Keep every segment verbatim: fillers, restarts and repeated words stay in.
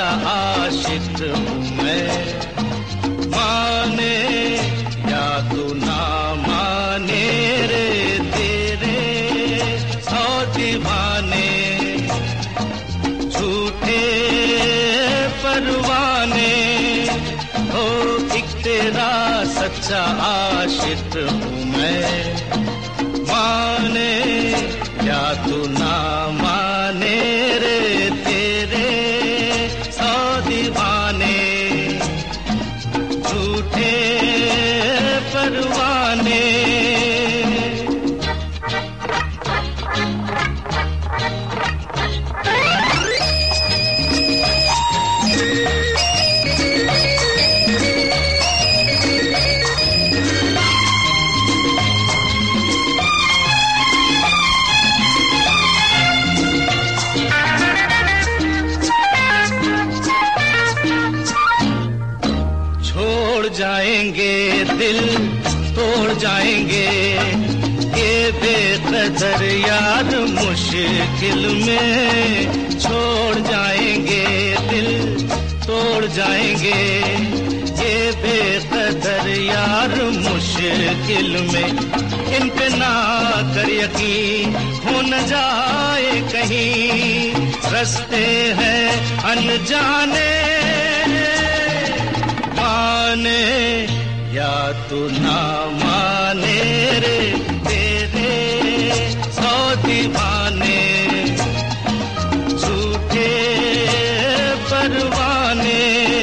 आशिक हूँ मैं। माने या तू ना माने रे तेरे सौ दीवाने, झूठे परवाने हो, एक तेरा सच्चा आशिक हूँ मैं। माने या तू ना माने रे तेरे सौ दीवाने, झूठे परवाने। छोड़ जाएंगे दिल तोड़ जाएंगे, ये बेकदर यार मुश्किल में। छोड़ जाएंगे दिल तोड़ जाएंगे, ये बेकदर यार मुश्किल में। इन पे ना कर यकीन, हो न जाए कहीं रास्ते हैं अनजाने। माने या तू ना माने रे तेरे सौ दीवाने, झूठे परवाने।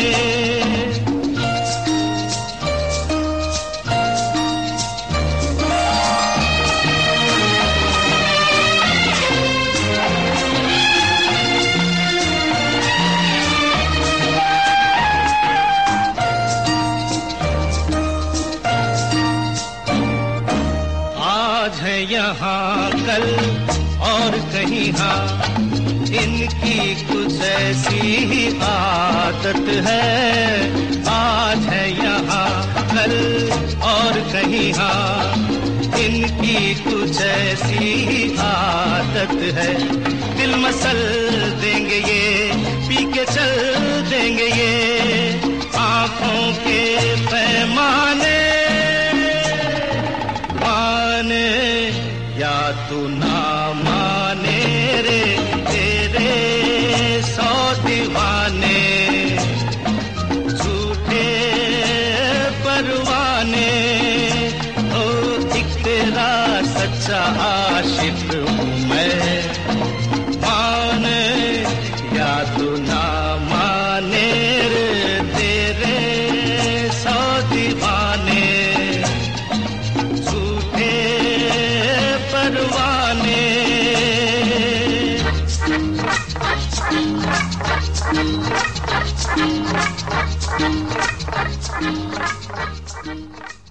आज है यहाँ कल और कहीं हाँ, इनकी कुछ ऐसी ही आदत है। आज है यहाँ कल और कहीं हाँ, इनकी कुछ ऐसी ही आदत है। दिल मसल देंगे ये, पी के चल देंगे ये आँखों के पैमाने। माने या तू ना माने रे तेरे सौ दीवाने, झूठे परवाने हो, एक तेरा सच्चा आशिक हूँ मैं। माने या तू ना माने रे तेरे सौ दीवाने, परवाने। Thank you.